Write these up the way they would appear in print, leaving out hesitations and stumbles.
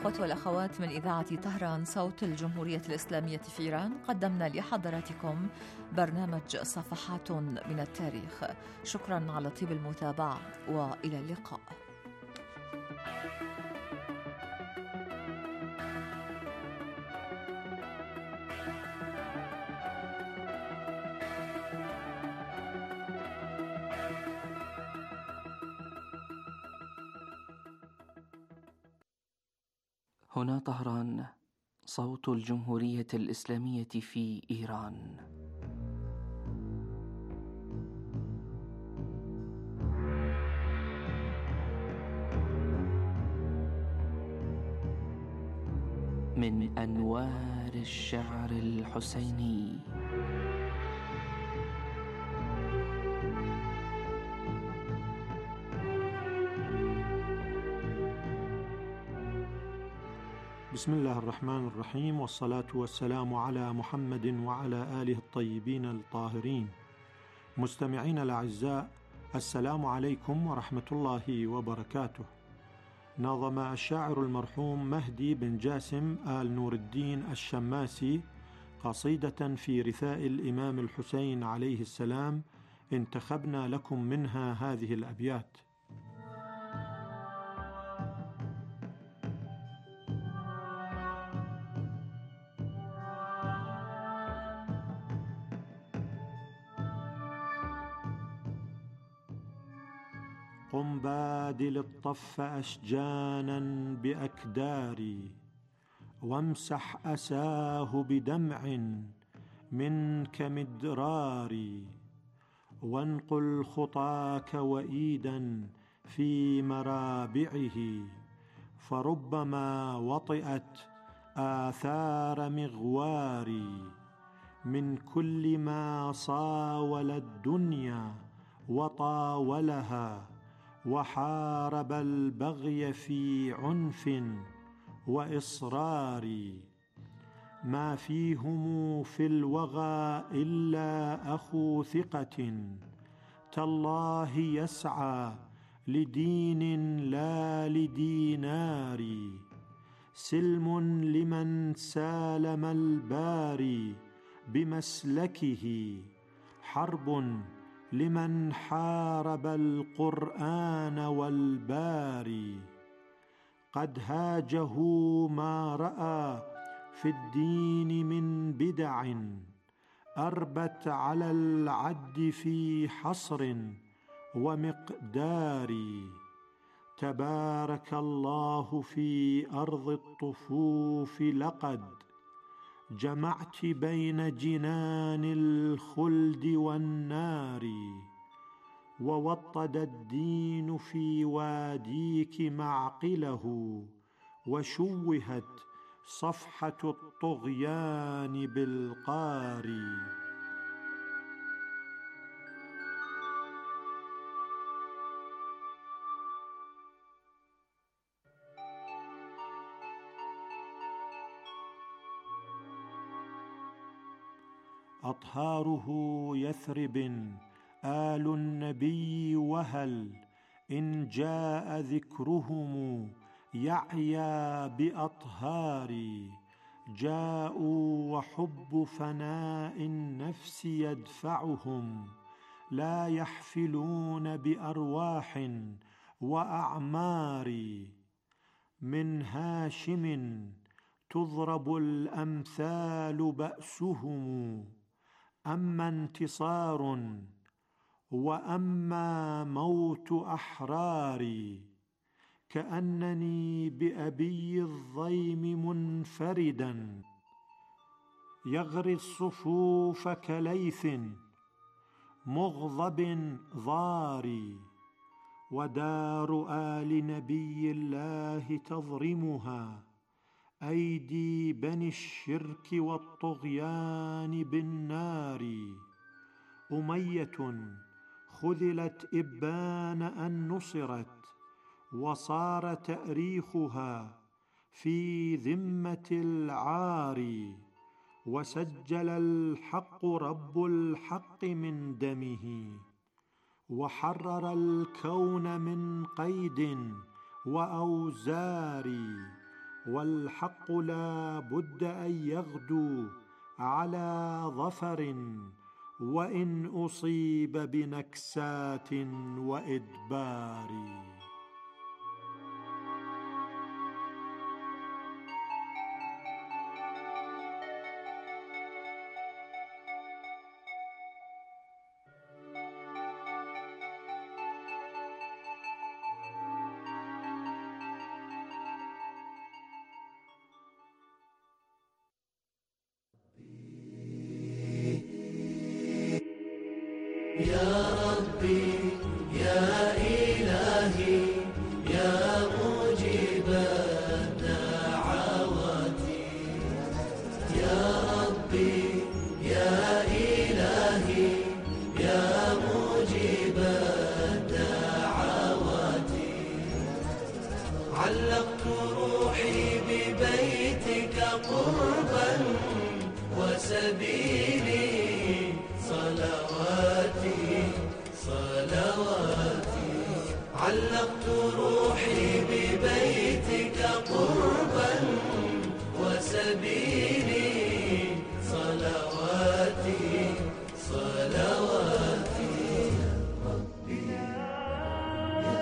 الإخوة والأخوات من إذاعة طهران صوت الجمهورية الإسلامية في إيران، قدمنا لحضراتكم برنامج صفحات من التاريخ. شكرا على طيب المتابعة وإلى اللقاء. هنا طهران صوت الجمهورية الإسلامية في إيران. من أنوار الشعر الحسيني. بسم الله الرحمن الرحيم، والصلاة والسلام على محمد وعلى آله الطيبين الطاهرين. مستمعين الأعزاء، السلام عليكم ورحمة الله وبركاته. نظم الشاعر المرحوم مهدي بن جاسم آل نور الدين الشماسي قصيدة في رثاء الإمام الحسين عليه السلام، انتخبنا لكم منها هذه الأبيات: قم بادل الطف أشجانا بأكداري، وامسح أساه بدمع منك مدراري، وانقل خطاك وإيدا في مرابعه، فربما وطئت آثار مغواري، من كل ما صاول الدنيا وطاولها، وحارب البغي في عنف وإصرار، ما فيهم في الوغى إلا أخو ثقة، تالله يسعى لدين لا لدينار، سلم لمن سالم الباري بمسلكه، حرب لمن حارب القرآن والباري، قد هاجه ما رأى في الدين من بدع، أربت على العد في حصر ومقدار، تبارك الله في أرض الطفوف، لقد جمعت بين جنان الخلد والنار، ووطد الدين في واديك معقله، وشوهت صفحة الطغيان بالقار. أطهاره يثرب آل النبي، وهل إن جاء ذكرهم يعيا بأطهار، جاءوا وحب فناء النفس يدفعهم، لا يحفلون بأرواح وأعمار، من هاشم تضرب الأمثال بأسهم، أما انتصار وأما موت أحرار، كأنني بأبي الضيم منفردا، يغري الصفوف كليث مغضب ضاري، ودار آل نبي الله تضرمها أيدي بني الشرك والطغيان بالنار، أمية خذلت إبان أن نصرت، وصار تأريخها في ذمة العار، وسجل الحق رب الحق من دمه، وحرر الكون من قيد وأوزار، والحق لا بد أن يغدو على ظفر، وإن أصيب بنكسات وإدبار. يا ربي يا إلهي يا مجيب الدعوات، يا ربي يا إلهي يا مجيب الدعوات، علقت روحي ببيتك قربا وسبيلي صلواتي صلواتي، علقت روحي ببيتك قربا وسبيلي صلواتي صلواتي. يا ربي يا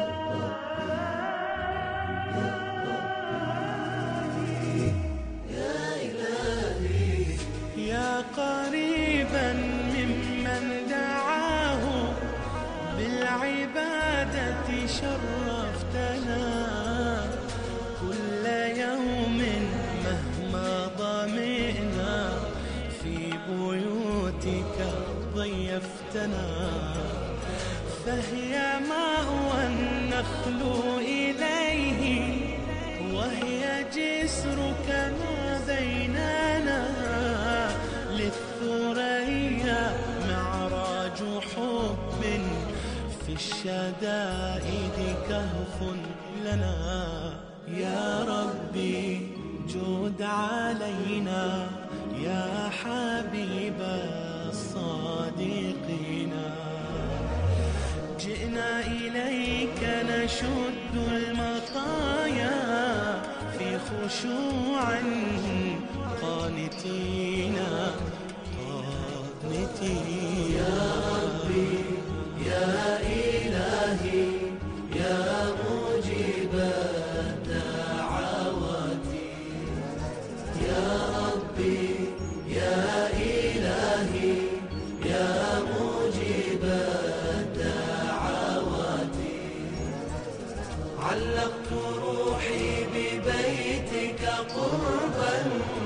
ربي يا إلهي يا قريبا ممن دعاه بالعبادة شرفتنا كل يوم مهما ضمئنا في بيوتك ضيفتنا، فهي مأوى النخل إليه وهي جسرك ما بيننا، للثريا معراج حب في الشدائد كهف لنا. يا ربي جود علينا يا حبيب الصادقين، جئنا إليك نشد المطايا في خشوع قانتين قانتين. يا ربي يا إلهي يا مجيب الدعوات، يا ربي يا إلهي يا مجيب الدعوات، علقت روحي ببيتك قربا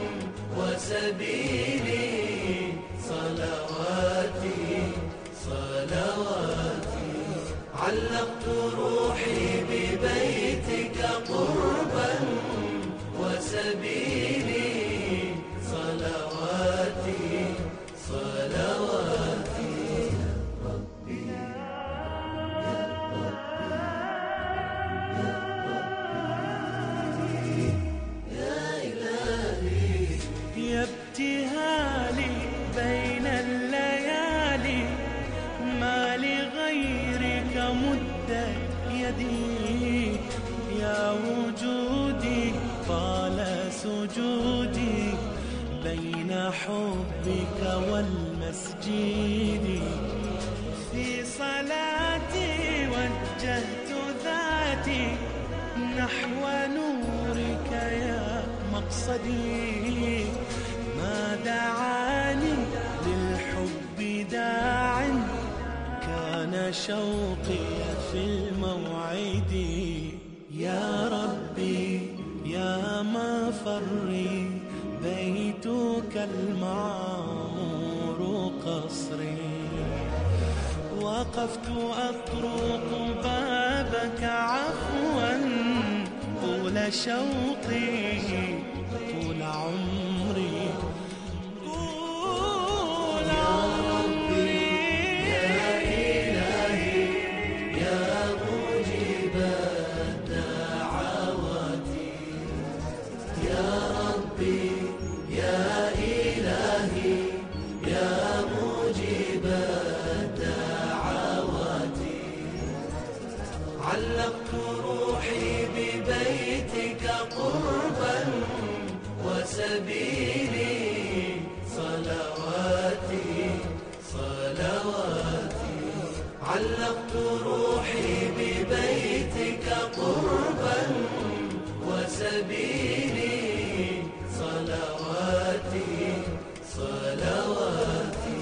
وسبيلي صلواتي صلواتي، علقت روحي ببيتك قربا وسبيلي صلواتي صلواتي. يا ربي يا ربي يا إلهي يا ابتهالي بين الليالي، ما لغيرك مدت يدي، يا وجودي طال سجودي بين حبك والمسجد، في صلاتي وجهت ذاتي نحو نورك يا مقصدي، ما دعاني للحب داع كان شوقي في الموعد. يا ربي يا مفري بيتك المعمور قصري، وقفت أطرق بابك عفوا طول شوقي طول عمري طول عمري. يا إلهي يا مجيب الدعوات، يا ربي يا إلهي يا مجيب الدعوات، علقت روحي ببيتك قربا وسبيلي صلواتي صلواتي. علقت روحي ببيتك قربا وسبيلي صلواتي صلواتي.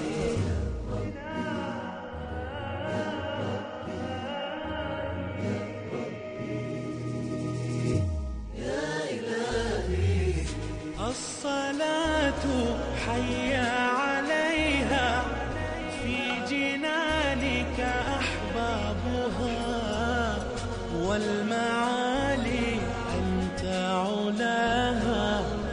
يا إلهي الصلاة حي عليها في جنانك أحبابها والمعالي أنت علاها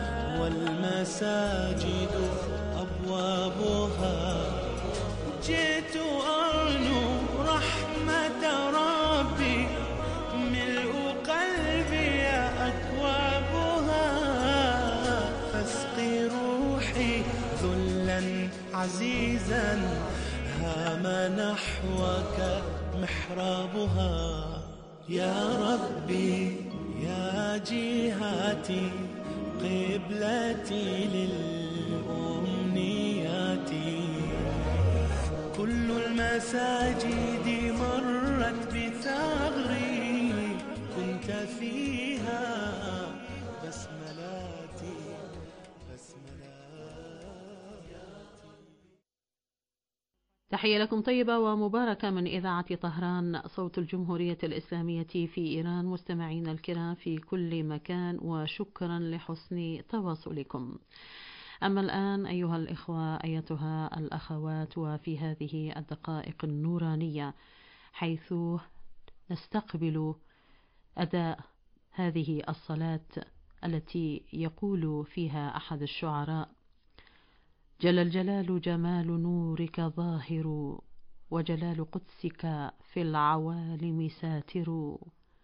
والمساجد أبوابها. جئت أرنو رحمة ربي ملء قلبي أكوابها. فاسقي روحي ذلا عزيزا هام نحوك محرابها. يا ربي يا جهاتي قبلتي للأمنيات. كل المساجد مرت بثغري كنت فيها بسملاتي بسملاتي. تحية لكم طيبة ومباركة من إذاعة طهران صوت الجمهورية الإسلامية في إيران. مستمعين الكرام في كل مكان وشكرا لحسن تواصلكم. أما الآن أيها الإخوة أيتها الأخوات، وفي هذه الدقائق النورانية حيث نستقبل أداء هذه الصلاة التي يقول فيها أحد الشعراء: جل الجلال جمال نورك ظاهر وجلال قدسك في العوالم ساتر.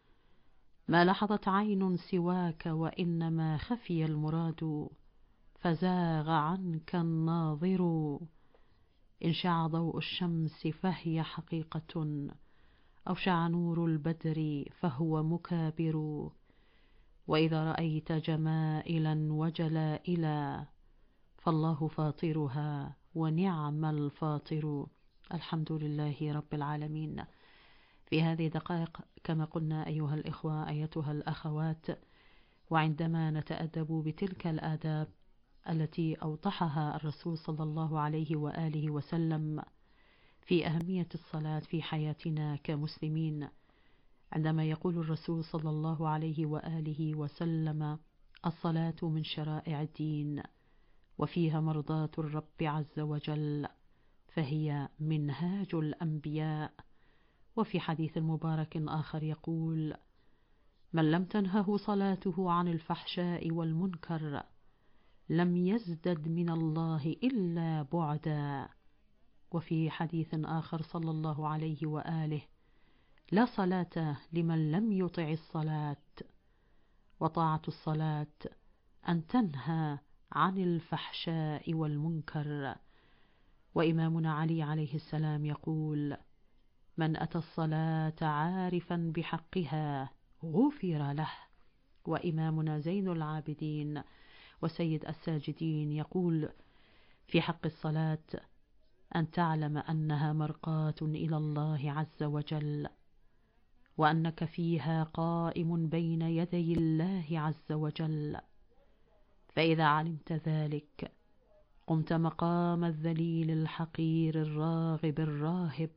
ما لحظت عين سواك وإنما خفي المراد فزاغ عنك الناظر. إن شع ضوء الشمس فهي حقيقة أو شع نور البدر فهو مكابر. وإذا رأيت جمائلا وجلائلا فالله فاطرها ونعم الفاطر. الحمد لله رب العالمين. في هذه الدقائق كما قلنا أيها الإخوة أيتها الأخوات، وعندما نتأدب بتلك الآداب التي أوضحها الرسول صلى الله عليه وآله وسلم في أهمية الصلاة في حياتنا كمسلمين، عندما يقول الرسول صلى الله عليه وآله وسلم: الصلاة من شرائع الدين وفيها مرضاة الرب عز وجل فهي منهاج الأنبياء. وفي حديث مبارك آخر يقول: من لم تنهه صلاته عن الفحشاء والمنكر لم يزدد من الله إلا بعدا. وفي حديث آخر صلى الله عليه وآله: لا صلاة لمن لم يطع الصلاة. وطاعة الصلاة أن تنهى عن الفحشاء والمنكر. وإمامنا علي عليه السلام يقول: من أتى الصلاة عارفا بحقها غفر له. وإمامنا زين العابدين وسيد الساجدين يقول في حق الصلاة: أن تعلم أنها مرقاة إلى الله عز وجل، وأنك فيها قائم بين يدي الله عز وجل. فإذا علمت ذلك قمت مقام الذليل الحقير الراغب الراهب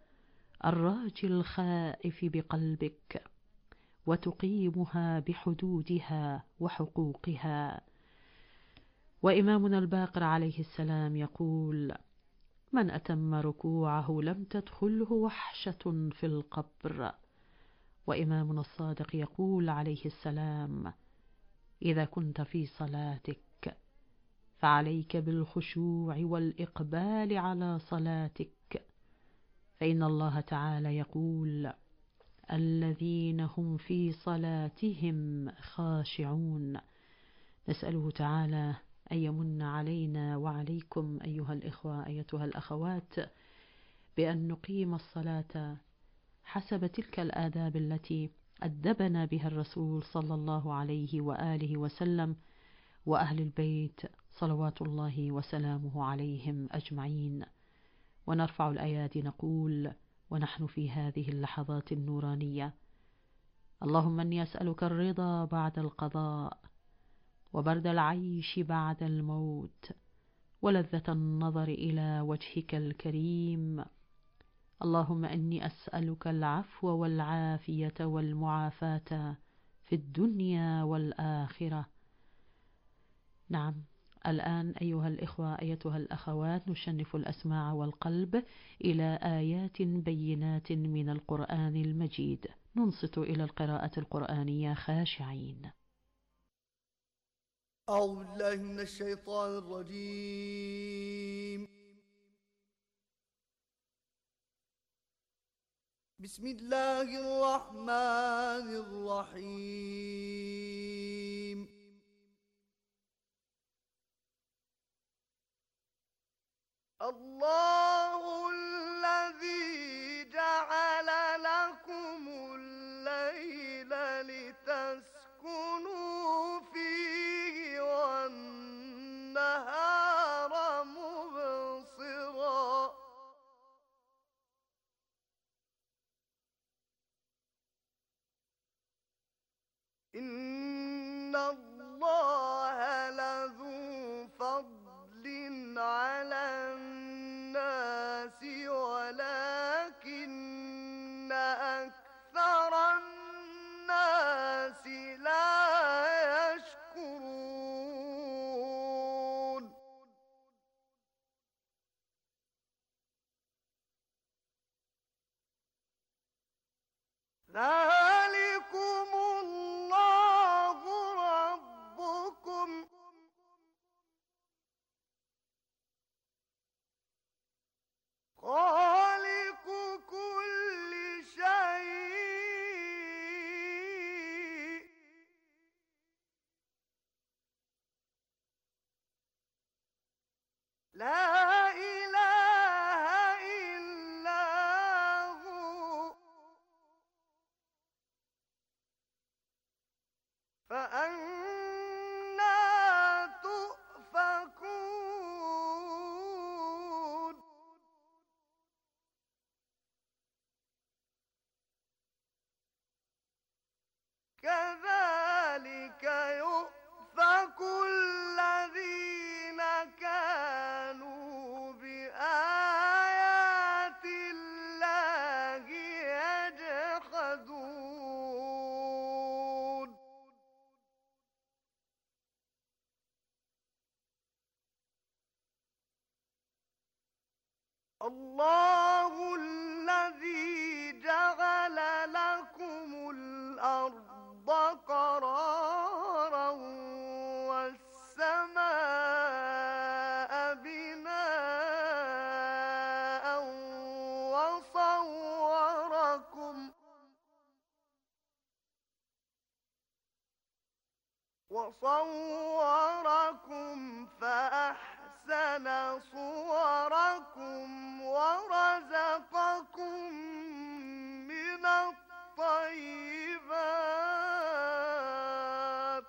الراجي الخائف بقلبك، وتقيمها بحدودها وحقوقها. وإمامنا الباقر عليه السلام يقول: من أتم ركوعه لم تدخله وحشة في القبر. وإمامنا الصادق يقول عليه السلام: إذا كنت في صلاتك فعليك بالخشوع والإقبال على صلاتك، فإن الله تعالى يقول: الذين هم في صلاتهم خاشعون. نسأله تعالى أن يمن علينا وعليكم أيها الإخوة أيتها الأخوات بأن نقيم الصلاة حسب تلك الآداب التي أدبنا بها الرسول صلى الله عليه وآله وسلم، وأهل البيت صلوات الله وسلامه عليهم أجمعين. ونرفع الأيادي نقول ونحن في هذه اللحظات النورانية: اللهم إني أسألك الرضا بعد القضاء، وبرد العيش بعد الموت، ولذة النظر إلى وجهك الكريم. اللهم إني أسألك العفو والعافية والمعافاة في الدنيا والآخرة. نعم، الآن أيها الإخوة أيتها الأخوات نشنف الأسماع والقلب إلى آيات بينات من القرآن المجيد، ننصت إلى القراءة القرآنية خاشعين. أعوذ بالله من الشيطان الرجيم. بسم الله الرحمن الرحيم. الله الذي جعل لكم الليل لتسكنوا فيه والنهار مبصرا إن الله لذو فضل على الناس ولكن أكثر الناس لا يشكرون. ذلكم الله ربكم خالق كل شيء لا إله إلا هو فأنى تؤفكون. كذلك يؤفك الذين كانوا بآيات الله يجحدون. الله الذي جعل لكم الأرض قرارا والسماء بناء وصوركم فأحسن صوركم ورزقكم من الطيبات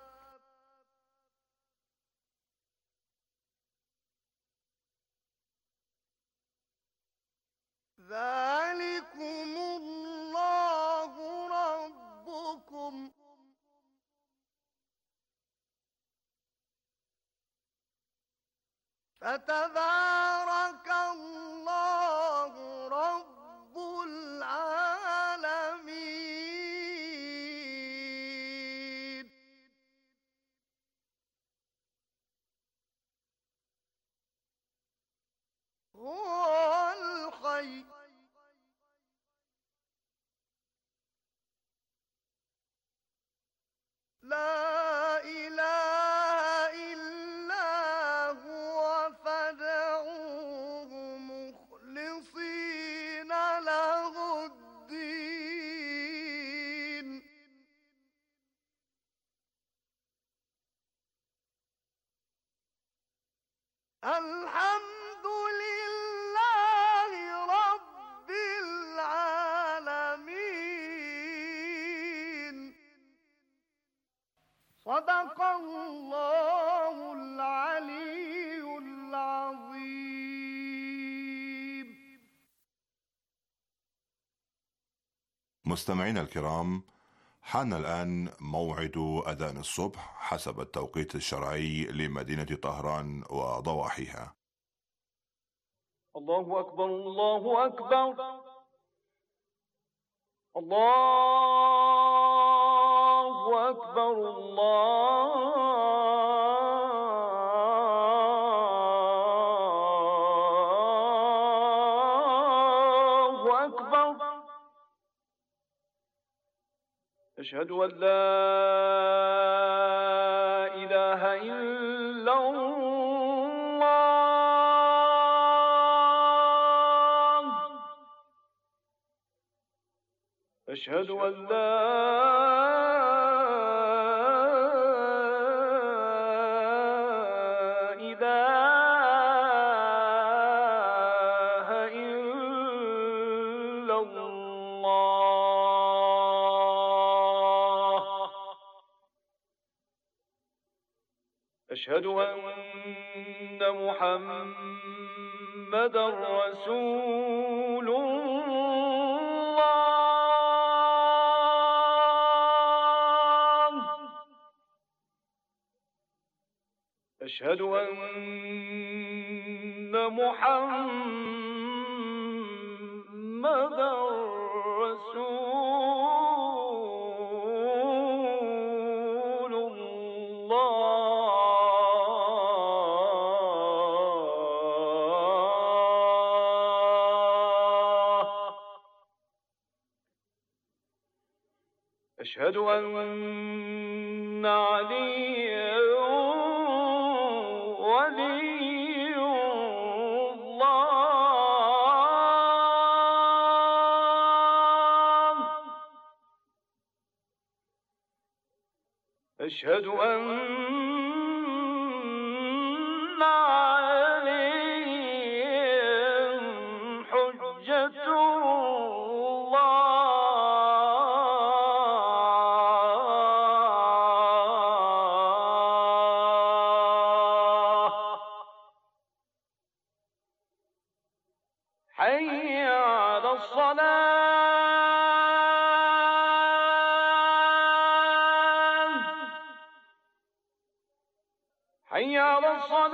ذلكم الله ربكم فتبارك الله رب العالمين. هو الحي لا إله إلا هو فادعوه مخلصين له الدين الحمد لله رب العالمين. صدق الله مستمعينا الكرام، حان الآن موعد أذان الصبح حسب التوقيت الشرعي لمدينة طهران وضواحيها. الله أكبر الله أكبر الله أكبر الله أكبر. أشهد أن لا إله إلا الله. أشهد أن لا إله إلا الله. أشهد أن محمدا رسول الله. أشهد أن محمدا رسول الله. أشهد أن عليا ولي الله. أشهد أن عليا حجة الله. حي على الصلاة. حي على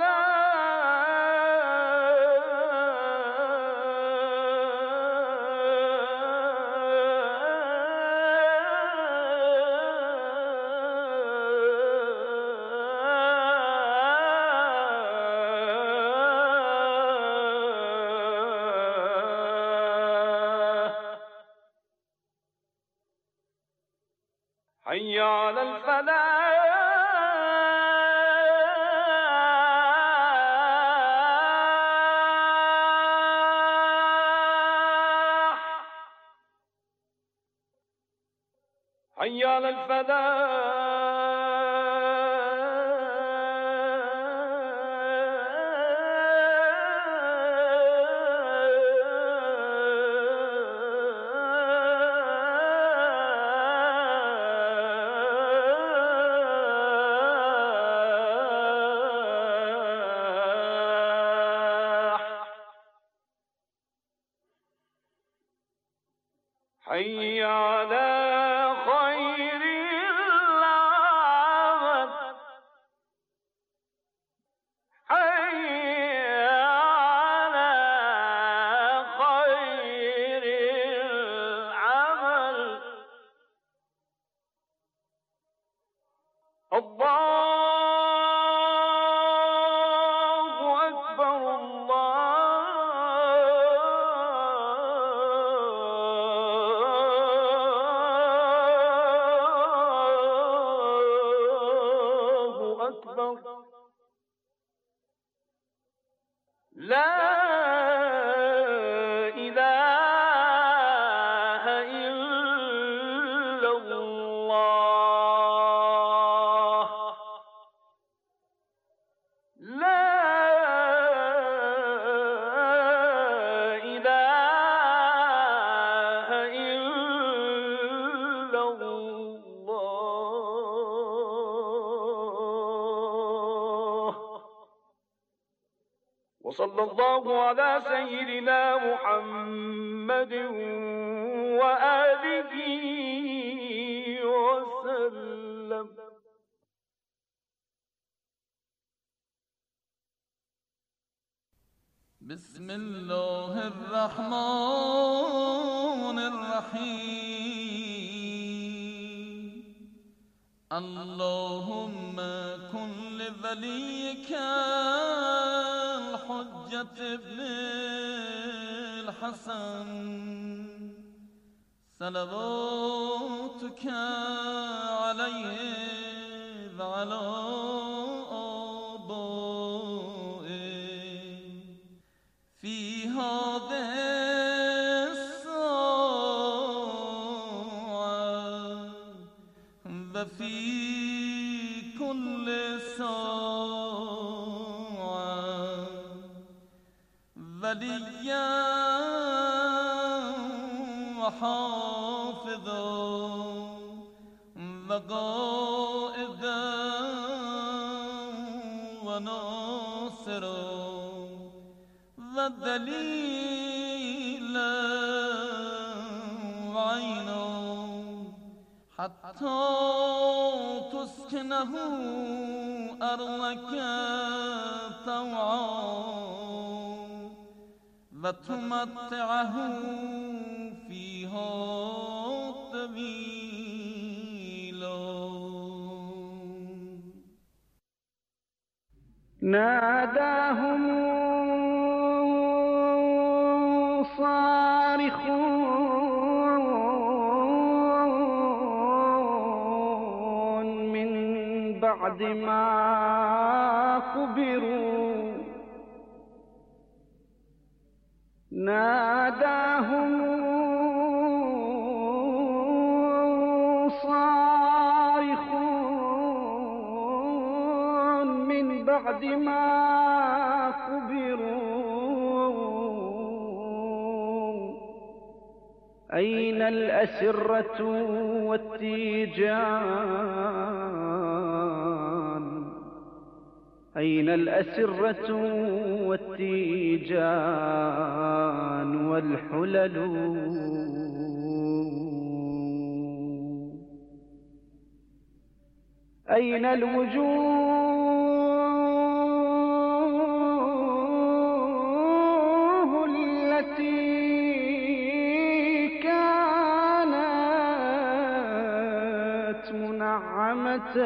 الصلاة. حي على الفلاح. حي على الفلاح. حي على خير العمل. حي على خير العمل. الله أكبر الله أكبر. لا إله إلا الله. لا إله إلا الله. وصلى الله على سيدنا محمد وآله وسلم. بسم الله الرحمن الرحيم. اللهم كن لوليك الحجة ابن الحسن صلواتك عليه وعلى آبائه في هذه الساعة وفي كل ساعة وليا وحافظا وقائدا وناصرا ودليلا وعينا حتى تسكنه أرضك طوعا وتمتعه فيها طويلا. ناداهم صارخ من بعد ما خبروا. ناداهم صارخ من بعد ما خبروا. أين الأسرة والتيجان؟ أين الأسرة والتيجان والحلل؟ أين الوجوه التي كانت منعمة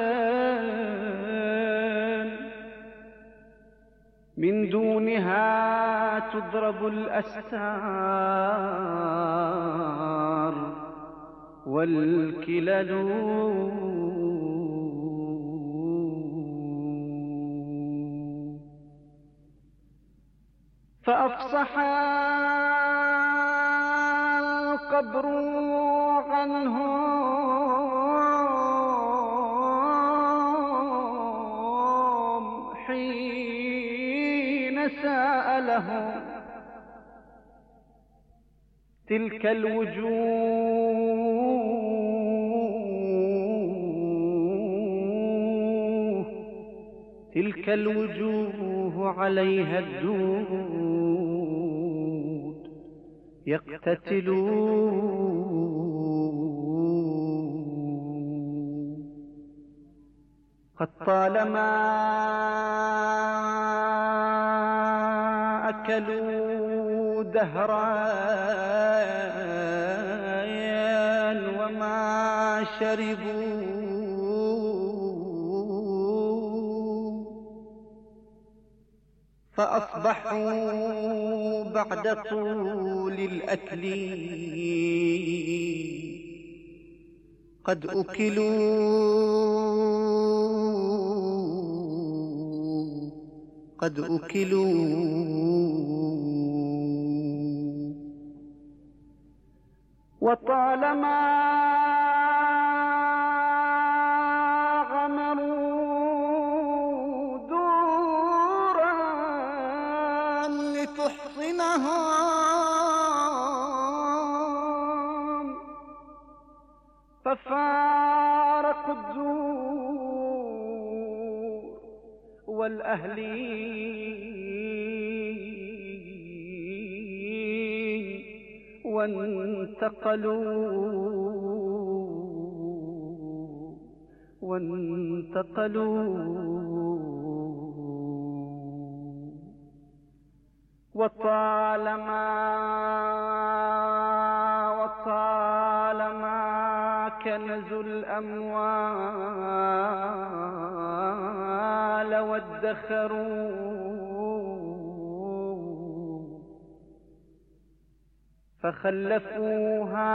من دونها تضرب الأستار والكلل؟ فأفصح القبر عنهم حين سألهم تلك الوجوه عليها الدود يقتتلون. قد طالما أكلوا دهرا وما شربوا فأصبحوا بعد طول الأكل قد أكلوا وطالما غمروا دورا لتحصنهم ففارقوا الدور والأهلين وانتقلوا وطالما كنزوا الأموال وادخروا فخلفوها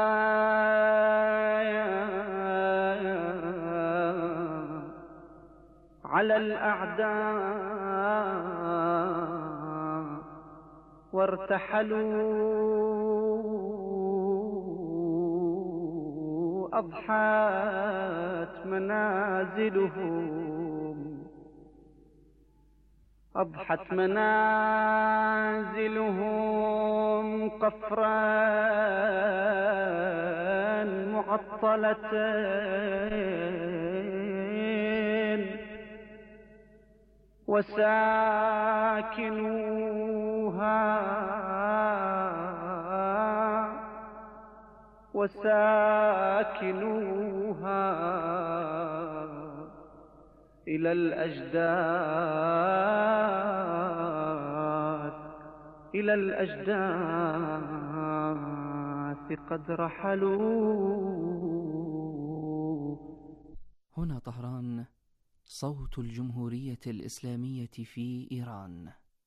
على الأعداء وارتحلوا أضحت منازلهم قفرا معطلتين وساكنوها إلى الأجداث قد رحلوا. هنا طهران، صوت الجمهورية الإسلامية في إيران.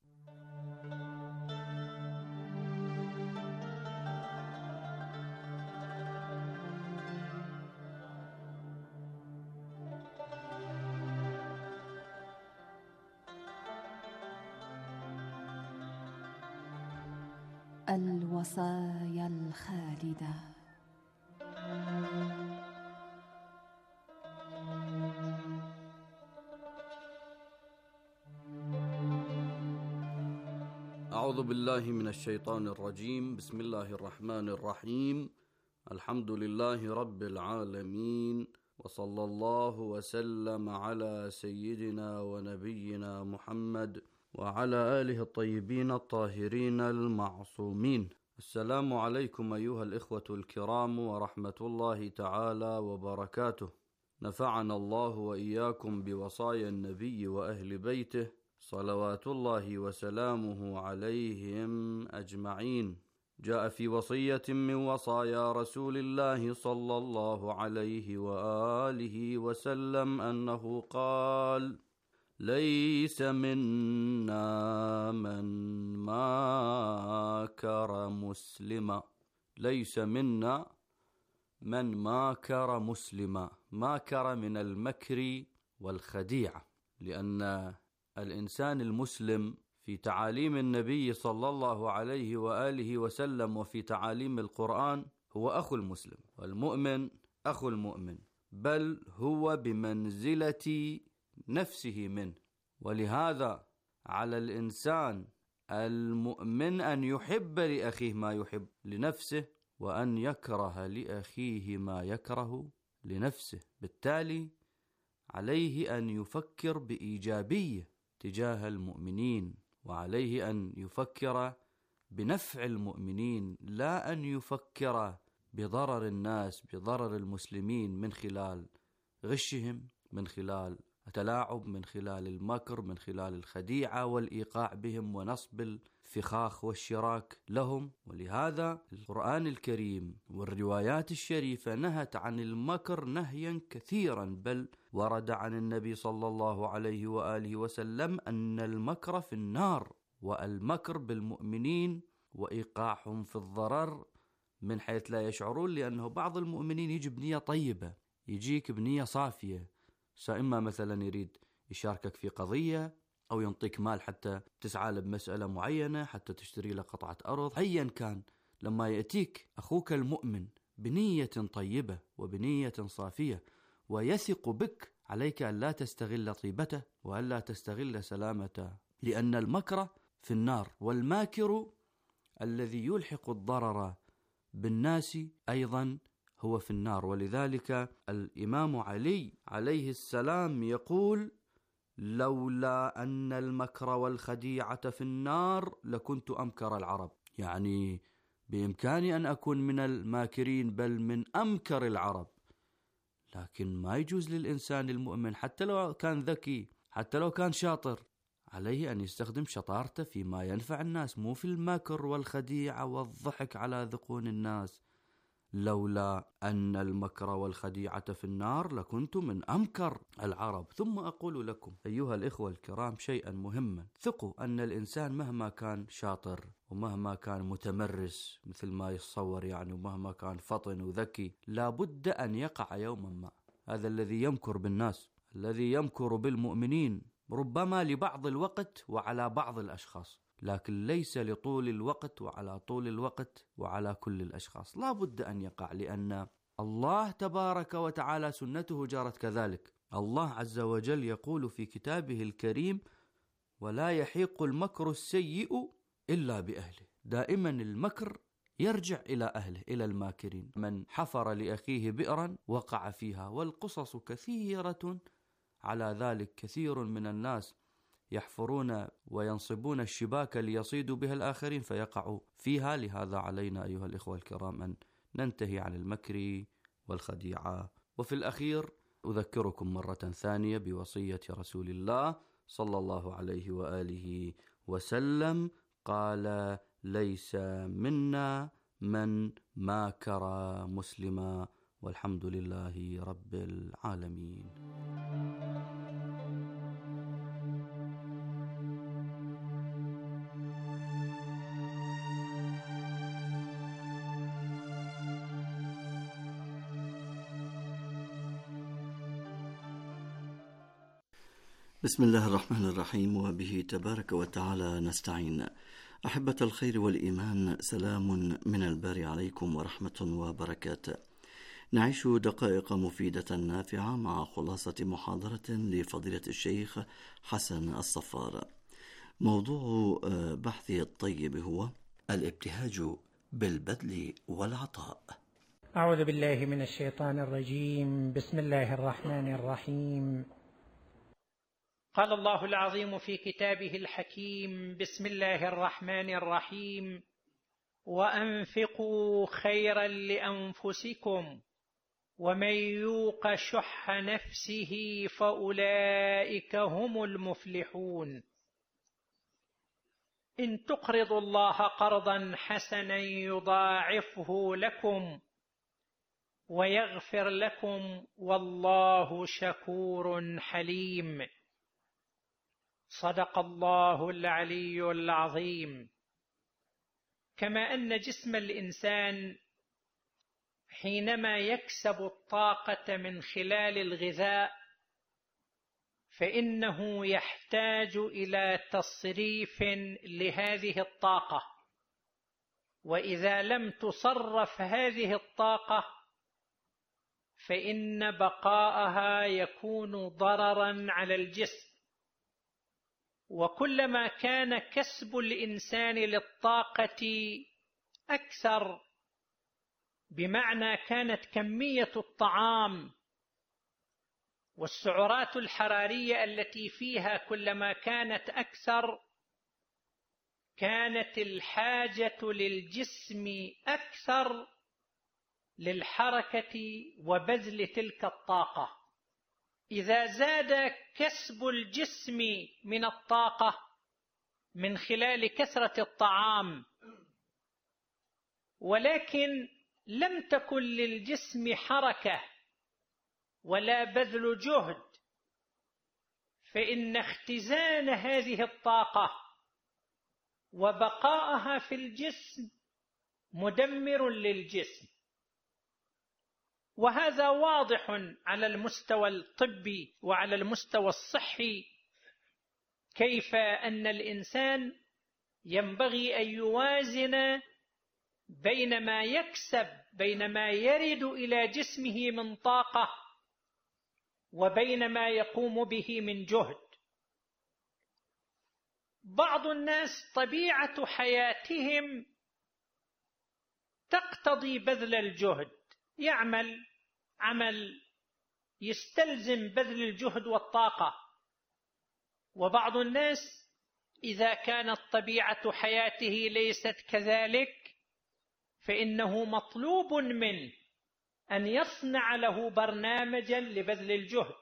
الوصايا الخالدة. أعوذ بالله من الشيطان الرجيم. بسم الله الرحمن الرحيم. الحمد لله رب العالمين، وصلى الله وسلم على سيدنا ونبينا محمد وعلى آله الطيبين الطاهرين المعصومين. السلام عليكم أيها الإخوة الكرام ورحمة الله تعالى وبركاته. نفعنا الله وإياكم بوصايا النبي وأهل بيته صلوات الله وسلامه عليهم أجمعين. جاء في وصية من وصايا رسول الله صلى الله عليه وآله وسلم أنه قال: ليس منا من ماكر مسلما. ليس منا من ماكر مسلما. ماكر من المكر والخديعة، لأن الإنسان المسلم في تعاليم النبي صلى الله عليه وآله وسلم وفي تعاليم القرآن هو أخو المسلم، والمؤمن أخو المؤمن، بل هو بمنزلة نفسه منه. ولهذا على الإنسان المؤمن أن يحب لأخيه ما يحب لنفسه، وأن يكره لأخيه ما يكره لنفسه. بالتالي عليه أن يفكر بإيجابية تجاه المؤمنين، وعليه أن يفكر بنفع المؤمنين، لا أن يفكر بضرر الناس، بضرر المسلمين، من خلال غشهم، من خلال التلاعب، من خلال المكر، من خلال الخديعة والإيقاع بهم ونصب الفخاخ والشراك لهم. ولهذا القرآن الكريم والروايات الشريفة نهت عن المكر نهيا كثيرا، بل ورد عن النبي صلى الله عليه وآله وسلم أن المكر في النار، والمكر بالمؤمنين وإيقاعهم في الضرر من حيث لا يشعرون. لأنه بعض المؤمنين يجي بنية طيبة، يجيك بنية صافية، إما مثلا يريد يشاركك في قضية، أو ينطيك مال حتى تسعى له بمسألة معينة، حتى تشتري له قطعة أرض، أيا كان. لما يأتيك أخوك المؤمن بنية طيبة وبنية صافية ويثق بك، عليك أن لا تستغل طيبته وأن لا تستغل سلامته، لأن المكر في النار، والماكر الذي يلحق الضرر بالناس أيضا هو في النار. ولذلك الإمام علي عليه السلام يقول: لولا أن المكر والخديعة في النار لكنت أمكر العرب. يعني بإمكاني أن أكون من الماكرين بل من أمكر العرب، لكن ما يجوز للإنسان المؤمن حتى لو كان ذكي، حتى لو كان شاطر، عليه أن يستخدم شطارته فيما ينفع الناس، مو في المكر والخديعة والضحك على ذقون الناس. لولا أن المكر والخديعة في النار لكنت من أمكر العرب. ثم أقول لكم أيها الإخوة الكرام شيئا مهما، ثقوا أن الإنسان مهما كان شاطر ومهما كان متمرس مثل ما يتصور يعني، ومهما كان فطن وذكي، لابد أن يقع يوما ما. هذا الذي يمكر بالناس، الذي يمكر بالمؤمنين، ربما لبعض الوقت وعلى بعض الأشخاص، لكن ليس لطول الوقت وعلى طول الوقت وعلى كل الأشخاص. لا بد أن يقع، لأن الله تبارك وتعالى سنته جارت كذلك. الله عز وجل يقول في كتابه الكريم: ولا يحيق المكر السيء إلا بأهله. دائما المكر يرجع إلى أهله، إلى الماكرين. من حفر لأخيه بئرا وقع فيها، والقصص كثيرة على ذلك. كثير من الناس يحفرون وينصبون الشباك ليصيدوا بها الآخرين فيقعوا فيها. لهذا علينا أيها الإخوة الكرام أن ننتهي عن المكر والخديعة. وفي الأخير أذكركم مرة ثانية بوصية رسول الله صلى الله عليه وآله وسلم، قال: ليس منا من ماكر مسلما، والحمد لله رب العالمين. بسم الله الرحمن الرحيم، وبه تبارك وتعالى نستعين. أحبة الخير والإيمان، سلام من الباري عليكم ورحمة وبركاته. نعيش دقائق مفيدة نافعة مع خلاصة محاضرة لفضيلة الشيخ حسن الصفار. موضوع بحثه الطيب هو الابتهاج بالبذل والعطاء. أعوذ بالله من الشيطان الرجيم. بسم الله الرحمن الرحيم. قال الله العظيم في كتابه الحكيم: بسم الله الرحمن الرحيم: وأنفقوا خيرا لأنفسكم ومن يوق شح نفسه فأولئك هم المفلحون. إن تقرضوا الله قرضا حسنا يضاعفه لكم ويغفر لكم والله شكور حليم. صدق الله العلي العظيم. كما أن جسم الإنسان حينما يكسب الطاقة من خلال الغذاء فإنه يحتاج إلى تصريف لهذه الطاقة، وإذا لم تصرف هذه الطاقة فإن بقاءها يكون ضررا على الجسم. وكلما كان كسب الإنسان للطاقة أكثر، بمعنى كانت كمية الطعام والسعرات الحرارية التي فيها كلما كانت أكثر، كانت الحاجة للجسم أكثر للحركة وبذل تلك الطاقة. إذا زاد كسب الجسم من الطاقة من خلال كثرة الطعام ولكن لم تكن للجسم حركة ولا بذل جهد، فإن اختزان هذه الطاقة وبقاءها في الجسم مدمر للجسم. وهذا واضح على المستوى الطبي وعلى المستوى الصحي، كيف أن الإنسان ينبغي أن يوازن بين ما يكسب، بين ما يرد إلى جسمه من طاقة وبين ما يقوم به من جهد. بعض الناس طبيعة حياتهم تقتضي بذل الجهد، يعمل عمل يستلزم بذل الجهد والطاقة. وبعض الناس إذا كانت طبيعة حياته ليست كذلك فإنه مطلوب منه أن يصنع له برنامجا لبذل الجهد.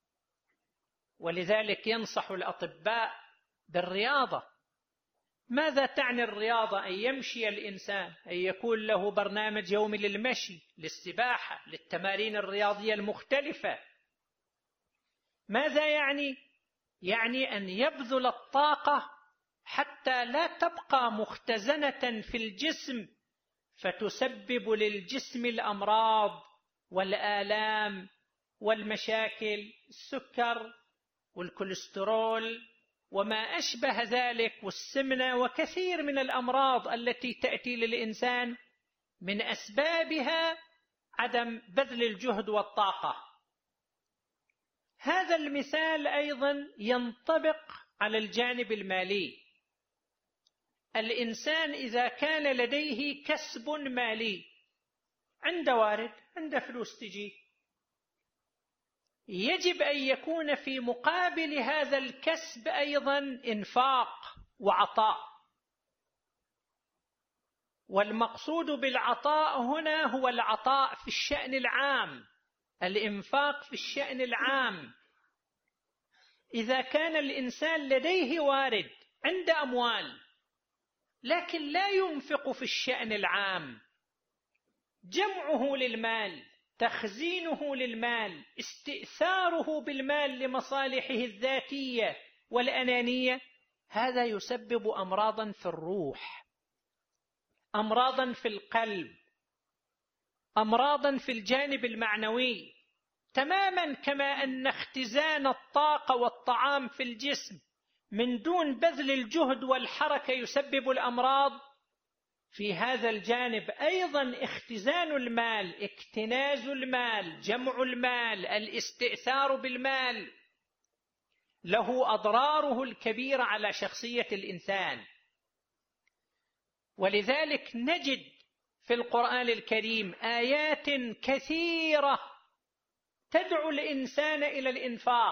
ولذلك ينصح الأطباء بالرياضة. ماذا تعني الرياضة؟ أن يمشي الإنسان، أن يكون له برنامج يومي للمشي، للسباحة، للتمارين الرياضية المختلفة. ماذا يعني؟ يعني أن يبذل الطاقة حتى لا تبقى مختزنة في الجسم فتسبب للجسم الأمراض والآلام والمشاكل، السكر والكوليسترول وما أشبه ذلك، والسمنة، وكثير من الأمراض التي تأتي للإنسان من أسبابها عدم بذل الجهد والطاقة. هذا المثال أيضا ينطبق على الجانب المالي. الإنسان إذا كان لديه كسب مالي، عنده وارد، عنده فلوس تجي، يجب أن يكون في مقابل هذا الكسب أيضا إنفاق وعطاء. والمقصود بالعطاء هنا هو العطاء في الشأن العام، الإنفاق في الشأن العام. إذا كان الإنسان لديه وارد، عنده أموال، لكن لا ينفق في الشأن العام، جمعه للمال، تخزينه للمال، استئثاره بالمال لمصالحه الذاتية والأنانية، هذا يسبب أمراضا في الروح، أمراضا في القلب، أمراضا في الجانب المعنوي، تماما كما أن اختزان الطاقة والطعام في الجسم من دون بذل الجهد والحركة يسبب الأمراض. في هذا الجانب أيضا اختزان المال، اكتناز المال، جمع المال، الاستئثار بالمال له أضراره الكبيرة على شخصية الإنسان. ولذلك نجد في القرآن الكريم آيات كثيرة تدعو الإنسان إلى الإنفاق،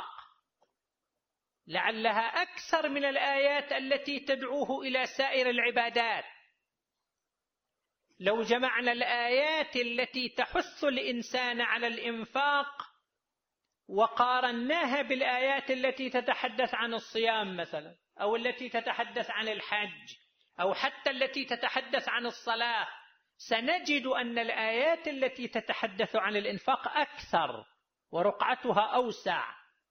لعلها أكثر من الآيات التي تدعوه إلى سائر العبادات. لو جمعنا الآيات التي تحث الإنسان على الإنفاق وقارناها بالآيات التي تتحدث عن الصيام مثلا، أو التي تتحدث عن الحج، أو حتى التي تتحدث عن الصلاة، سنجد أن الآيات التي تتحدث عن الإنفاق أكثر ورقعتها أوسع.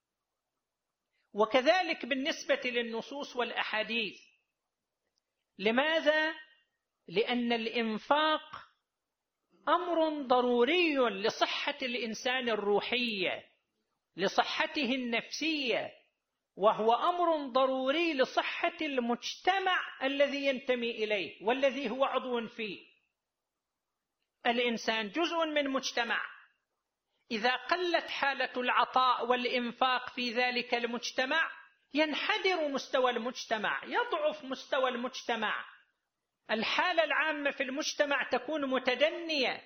وكذلك بالنسبة للنصوص والأحاديث. لماذا؟ لأن الإنفاق أمر ضروري لصحة الإنسان الروحية، لصحته النفسية، وهو أمر ضروري لصحة المجتمع الذي ينتمي إليه والذي هو عضو فيه. الإنسان جزء من مجتمع، إذا قلت حالة العطاء والإنفاق في ذلك المجتمع ينحدر مستوى المجتمع، يضعف مستوى المجتمع، الحالة العامة في المجتمع تكون متدنية.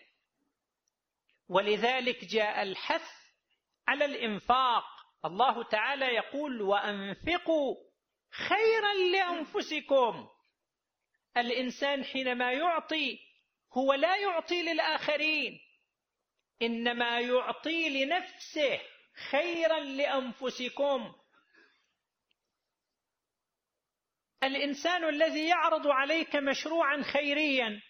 ولذلك جاء الحث على الإنفاق. الله تعالى يقول: وأنفقوا خيرا لأنفسكم. الإنسان حينما يعطي هو لا يعطي للآخرين، إنما يعطي لنفسه، خيرا لأنفسكم. الإنسان الذي يعرض عليك مشروعا خيريا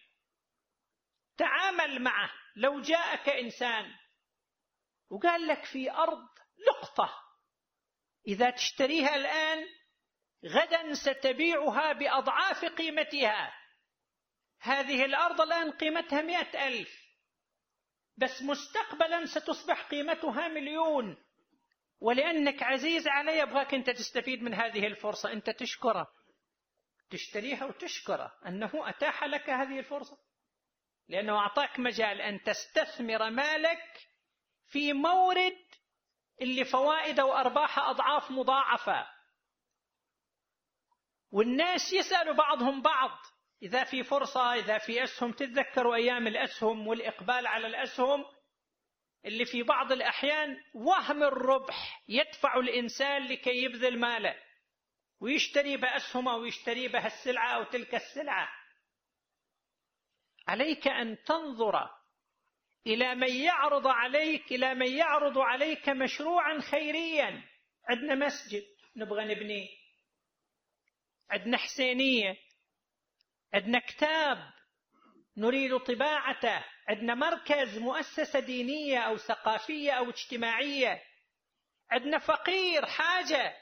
تعامل معه. لو جاءك إنسان وقال لك في أرض لقطة، إذا تشتريها الآن غدا ستبيعها بأضعاف قيمتها. هذه الأرض الآن قيمتها 100,000، بس مستقبلا ستصبح قيمتها 1,000,000. ولأنك عزيز علي يبغاك أنت تستفيد من هذه الفرصة، أنت تشكره، تشتريها وتشكره أنه أتاح لك هذه الفرصة، لأنه أعطاك مجال أن تستثمر مالك في مورد اللي فوائد وأرباح أضعاف مضاعفة. والناس يسألوا بعضهم بعض إذا في فرصة، إذا في أسهم. تتذكروا أيام الأسهم والإقبال على الأسهم، اللي في بعض الأحيان وهم الربح يدفع الإنسان لكي يبذل ماله ويشتري بأسهم أو يشتري بها السلعة أو تلك السلعة. عليك أن تنظر إلى من يعرض عليك مشروعا خيريا. عندنا مسجد نبغى نبنيه، عندنا حسينية، عندنا كتاب نريد طباعته، عندنا مركز، مؤسسة دينية أو ثقافية أو اجتماعية، عندنا فقير حاجة.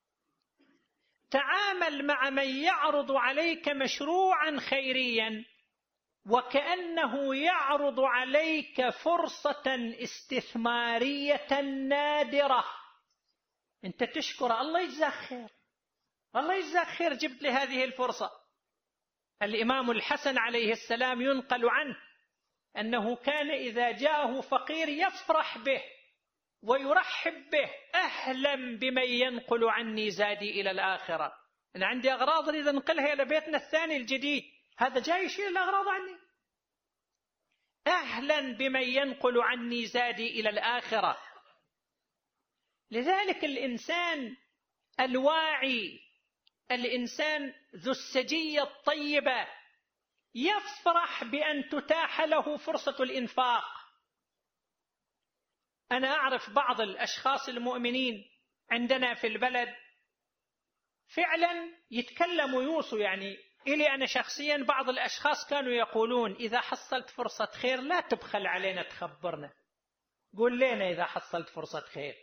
تعامل مع من يعرض عليك مشروعا خيريا وكأنه يعرض عليك فرصة استثمارية نادرة. أنت تشكر الله يجزاك خير، الله يجزاك خير، جبت لي هذه الفرصة. الإمام الحسن عليه السلام ينقل عنه أنه كان إذا جاءه فقير يفرح به ويرحب به، أهلا بمن ينقل عني زادي إلى الآخرة. أنا عندي أغراض أريد أنقلها إلى بيتنا الثاني الجديد، هذا جاي يشيل الأغراض عني. أهلا بمن ينقل عني زادي إلى الآخرة. لذلك الإنسان الواعي، الإنسان ذو السجية الطيبة يفرح بأن تتاح له فرصة الإنفاق. أنا أعرف بعض الأشخاص المؤمنين عندنا في البلد فعلا يتكلموا يوصوا، يعني إلي أنا شخصيا بعض الأشخاص كانوا يقولون إذا حصلت فرصة خير لا تبخل علينا تخبرنا، قول لنا إذا حصلت فرصة خير.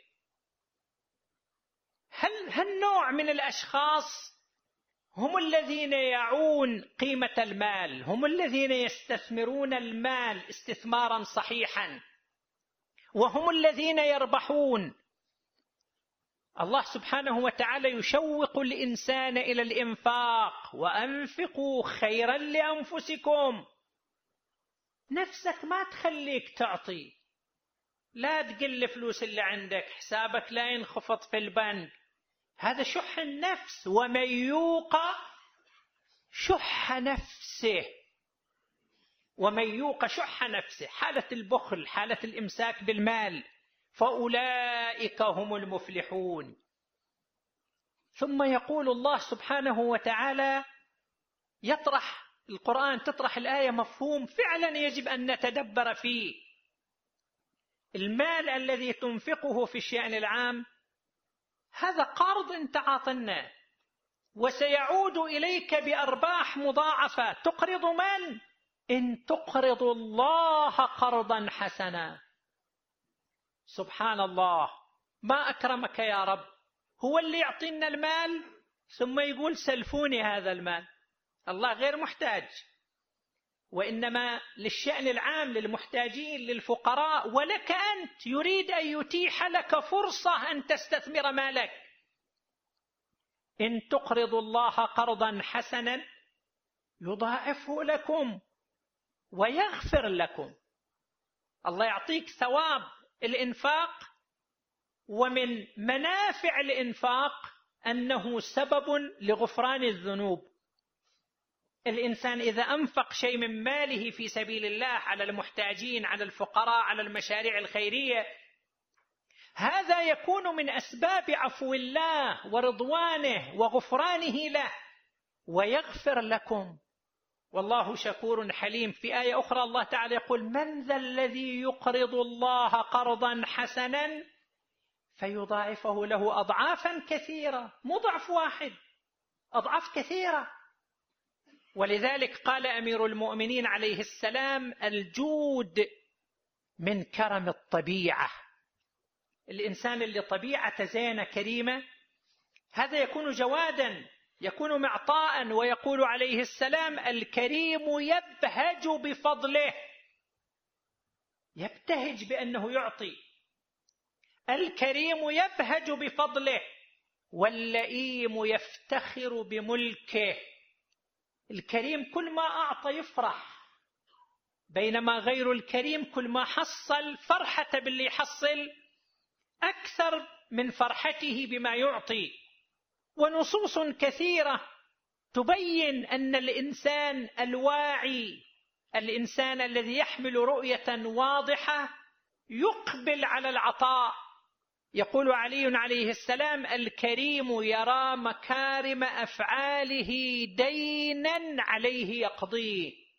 هالنوع من الأشخاص هم الذين يعون قيمة المال، هم الذين يستثمرون المال استثمارا صحيحا، وهم الذين يربحون. الله سبحانه وتعالى يشوق الإنسان إلى الإنفاق، وأنفقوا خيرا لأنفسكم. نفسك ما تخليك تعطي، لا تقل فلوس اللي عندك، حسابك لا ينخفض في البنك، هذا شح النفس. ومن يوق شح نفسه، ومن يوق شح نفسه، حالة البخل، حالة الإمساك بالمال، فأولئك هم المفلحون. ثم يقول الله سبحانه وتعالى، يطرح القرآن، تطرح الآية مفهوم فعلا يجب أن نتدبر فيه. المال الذي تنفقه في الشأن العام هذا قرض انت عاطناه، وسيعود إليك بأرباح مضاعفة. تقرض من؟ إن تقرض الله قرضا حسنا. سبحان الله، ما أكرمك يا رب، هو اللي يعطينا المال ثم يقول سلفوني هذا المال. الله غير محتاج، وإنما للشأن العام، للمحتاجين، للفقراء، ولك أنت يريد أن يتيح لك فرصة أن تستثمر مالك. إن تقرضوا الله قرضا حسنا يضاعفه لكم ويغفر لكم. الله يعطيك ثواب الإنفاق، ومن منافع الإنفاق أنه سبب لغفران الذنوب. الإنسان إذا أنفق شيء من ماله في سبيل الله على المحتاجين، على الفقراء، على المشاريع الخيرية، هذا يكون من أسباب عفو الله ورضوانه وغفرانه له، ويغفر لكم والله شكور حليم. في آية أخرى الله تعالى يقول: من ذا الذي يقرض الله قرضا حسنا فيضاعفه له أضعافا كثيرة، مو ضعف واحد، أضعاف كثيرة. ولذلك قال أمير المؤمنين عليه السلام: الجود من كرم الطبيعة. الإنسان اللي طبيعة زينة كريمة هذا يكون جوادا، يكون معطاء. ويقول عليه السلام: الكريم يبهج بفضله، يبتهج بأنه يعطي. الكريم يبهج بفضله، واللئيم يفتخر بملكه. الكريم كل ما أعطى يفرح، بينما غير الكريم كل ما حصل فرحة باللي يحصل أكثر من فرحته بما يعطي. ونصوص كثيرة تبين أن الإنسان الواعي، الإنسان الذي يحمل رؤية واضحة يقبل على العطاء. يقول علي عليه السلام: الكريم يرى مكارم أفعاله دينا عليه يقضيه.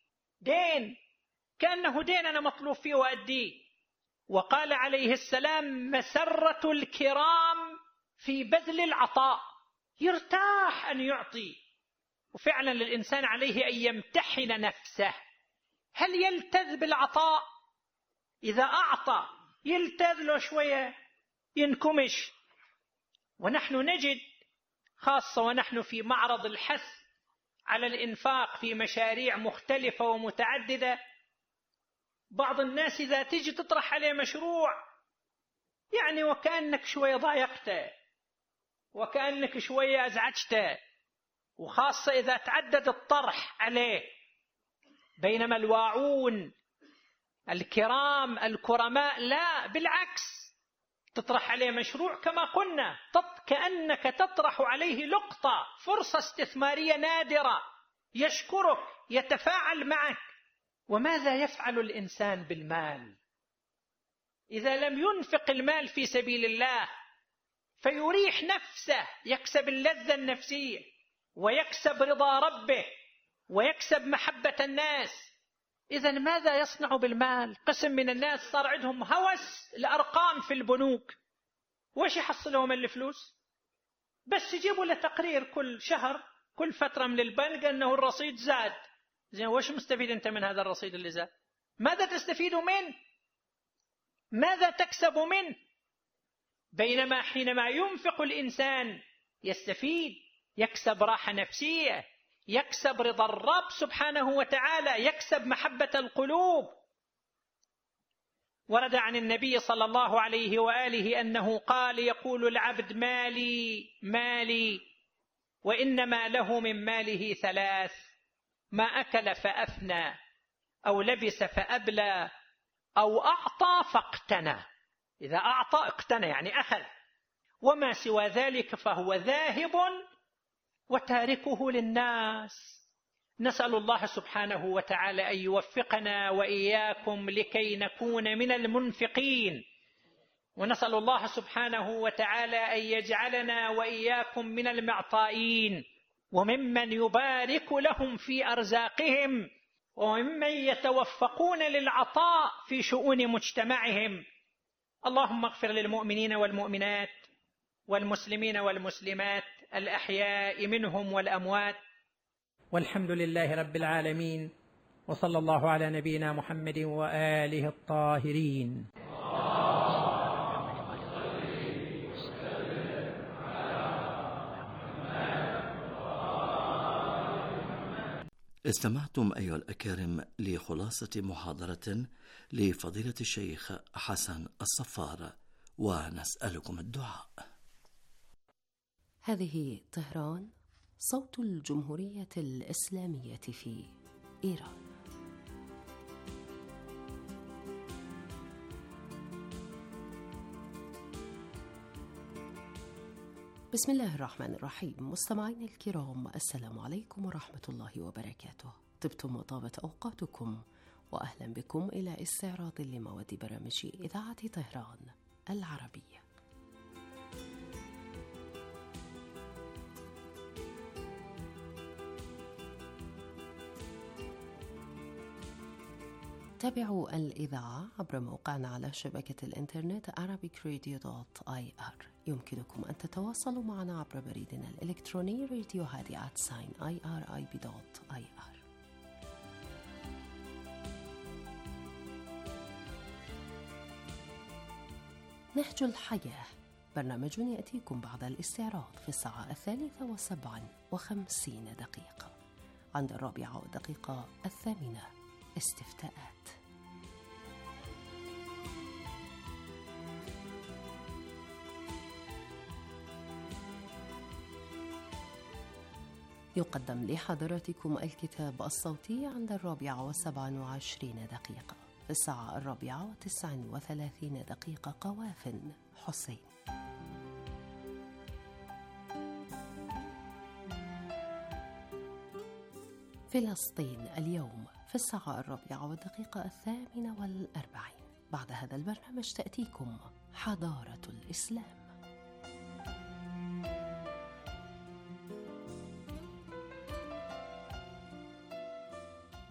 دين، كأنه دين أنا مطلوب فيه وأديه. وقال عليه السلام: مسرة الكرام في بذل العطاء، يرتاح أن يعطي. وفعلا الإنسان عليه أن يمتحن نفسه، هل يلتذ بالعطاء؟ إذا أعطى يلتذ له شوية ينكمش. ونحن نجد خاصة ونحن في معرض الحث على الإنفاق في مشاريع مختلفة ومتعددة، بعض الناس إذا تيجي تطرح عليه مشروع يعني وكأنك شوية ضايقته، وكأنك شوية أزعجته، وخاصة إذا تعدد الطرح عليه. بينما الواعون الكرام الكرماء لا، بالعكس، تطرح عليه مشروع كما قلنا كأنك تطرح عليه لقطة، فرصة استثمارية نادرة، يشكرك، يتفاعل معك. وماذا يفعل الإنسان بالمال إذا لم ينفق المال في سبيل الله فيريح نفسه، يكسب اللذة النفسية ويكسب رضا ربه ويكسب محبة الناس؟ إذن ماذا يصنع بالمال؟ قسم من الناس صار عندهم هوس الأرقام في البنوك. وش يحصلوا من الفلوس؟ بس يجيبوا له تقرير كل شهر، كل فترة من البنك أنه الرصيد زاد. زين، وش مستفيد أنت من هذا الرصيد اللي زاد؟ ماذا تستفيد منه؟ ماذا تكسب منه؟ بينما حينما ينفق الإنسان يستفيد، يكسب راحة نفسية، يكسب رضا الرب سبحانه وتعالى، يكسب محبة القلوب. ورد عن النبي صلى الله عليه وآله أنه قال: يقول العبد مالي مالي، وإنما له من ماله ثلاث: ما أكل فأفنى، أو لبس فأبلى، أو أعطى فاقتنى. إذا أعطى اقتنى يعني أخذ، وما سوى ذلك فهو ذاهب وتاركه للناس. نسأل الله سبحانه وتعالى أن يوفقنا وإياكم لكي نكون من المنفقين، ونسأل الله سبحانه وتعالى أن يجعلنا وإياكم من المعطائين، وممن يبارك لهم في أرزاقهم، وممن يتوفقون للعطاء في شؤون مجتمعهم. اللهم اغفر للمؤمنين والمؤمنات والمسلمين والمسلمات الأحياء منهم والأموات، والحمد لله رب العالمين، وصلى الله على نبينا محمد وآله الطاهرين. استمعتم أيها الأكارم لخلاصة محاضرة لفضيلة الشيخ حسن الصفار، ونسألكم الدعاء. هذه طهران، صوت الجمهورية الإسلامية في إيران. بسم الله الرحمن الرحيم. مستمعين الكرام، السلام عليكم ورحمة الله وبركاته. طبتم وطابت أوقاتكم، وأهلا بكم إلى استعراض لمواد برامج إذاعة طهران العربية. تابعوا الإذاعة عبر موقعنا على شبكة الإنترنت arabicradio.ir. يمكنكم أن تتواصلوا معنا عبر بريدنا الإلكتروني radiohadi@irib.ir. نهج الحياة، برنامج يأتيكم بعد الاستعراض في الساعة 3:57 عند 4:08 استفتاءات. يقدم لحضراتكم الكتاب الصوتي عند 4:27 في الساعة 4:39 قوافن حسين. فلسطين اليوم في الساعة 4:08. بعد هذا البرنامج تأتيكم حضارة الإسلام.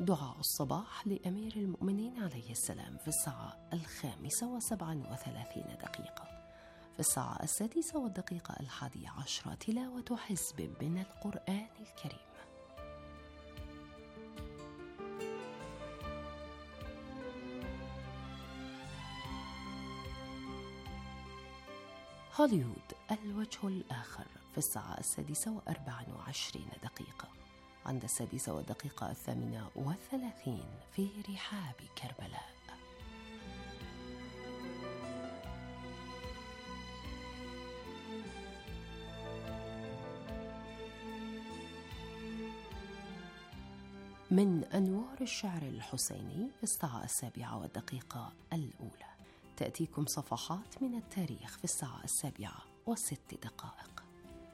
دعاء الصباح لأمير المؤمنين عليه السلام في الساعة 5:37 في الساعة 6:11 تلاوة حزب من القرآن الكريم. هوليوود الوجه الآخر في الساعة 6:24 عند 6:38 في رحاب كربلاء. من أنوار الشعر الحسيني في الساعة 7:01 تأتيكم صفحات من التاريخ في الساعة 7:06.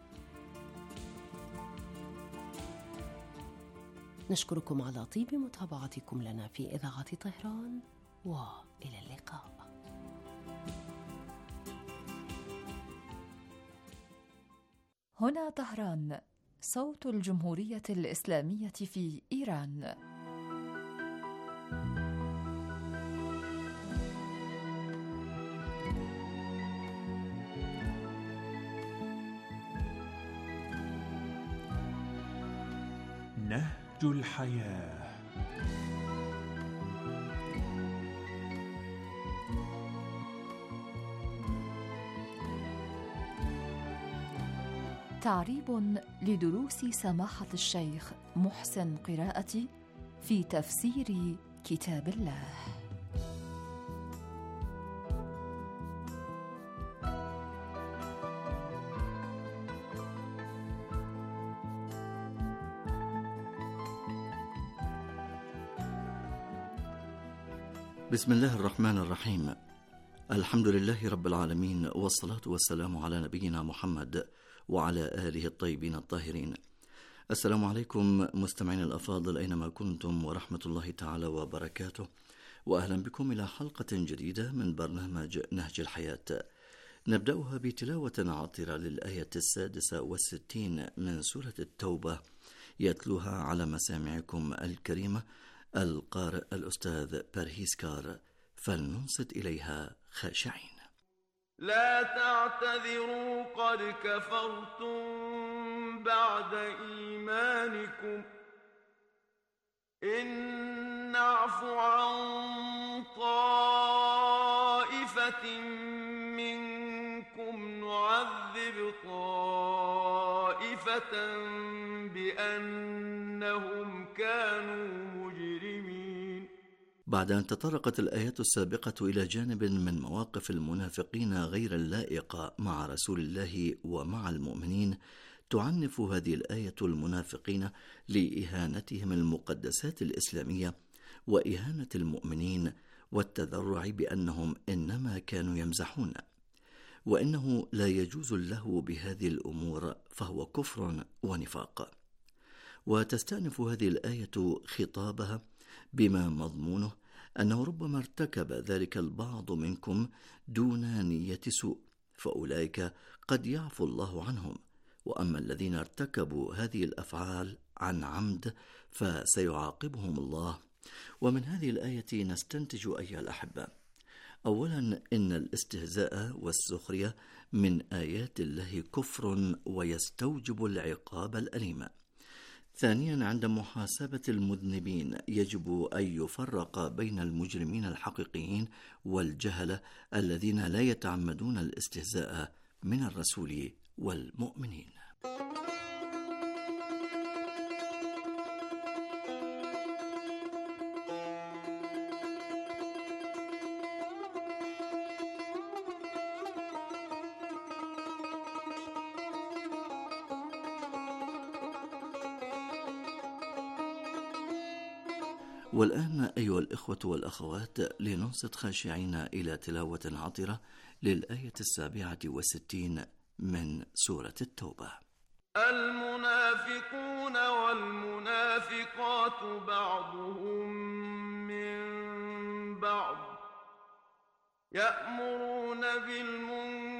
نشكركم على طيب متابعتكم لنا في إذاعة طهران، وإلى اللقاء. هنا طهران، صوت الجمهورية الإسلامية في إيران. نهج الحياة. تعريب لدروس سماحة الشيخ محسن قراءتي في تفسير كتاب الله. بسم الله الرحمن الرحيم. الحمد لله رب العالمين، والصلاة والسلام على نبينا محمد وعلى آله الطيبين الطاهرين. السلام عليكم مستمعين الأفاضل أينما كنتم، ورحمة الله تعالى وبركاته، وأهلا بكم إلى حلقة جديدة من برنامج نهج الحياة، نبدأها بتلاوة عاطرة للآية 66 من سورة التوبة، يتلوها على مسامعكم الكريمة القارئ الأستاذ برهيز كار، فلننصت إليها خاشعين. لا تعتذروا قد كفرتم بعد إيمانكم إن نعف عن طائفة منكم نعذب طائفة بأنهم كانوا مجرمين. بعد أن تطرقت الآيات السابقة إلى جانب من مواقف المنافقين غير اللائقة مع رسول الله ومع المؤمنين، تعنف هذه الآية المنافقين لإهانتهم المقدسات الإسلامية وإهانة المؤمنين، والتذرع بأنهم إنما كانوا يمزحون، وإنه لا يجوز له بهذه الأمور فهو كفر ونفاق. وتستأنف هذه الآية خطابها بما مضمونه أنه ربما ارتكب ذلك البعض منكم دون نية سوء، فأولئك قد يعفو الله عنهم، وأما الذين ارتكبوا هذه الأفعال عن عمد فسيعاقبهم الله. ومن هذه الآية نستنتج أيها الأحبة، أولا إن الاستهزاء والسخرية من آيات الله كفر ويستوجب العقاب الأليم. ثانيا، عند محاسبة المذنبين يجب أن يفرق بين المجرمين الحقيقيين والجهلة الذين لا يتعمدون الاستهزاء من الرسول والمؤمنين. والآن أيها الإخوة والأخوات، لننصت خاشعين إلى تلاوة عطرة للآية 67 من سورة التوبة. المنافقون والمنافقات بعضهم من بعض يأمرون بالمنكر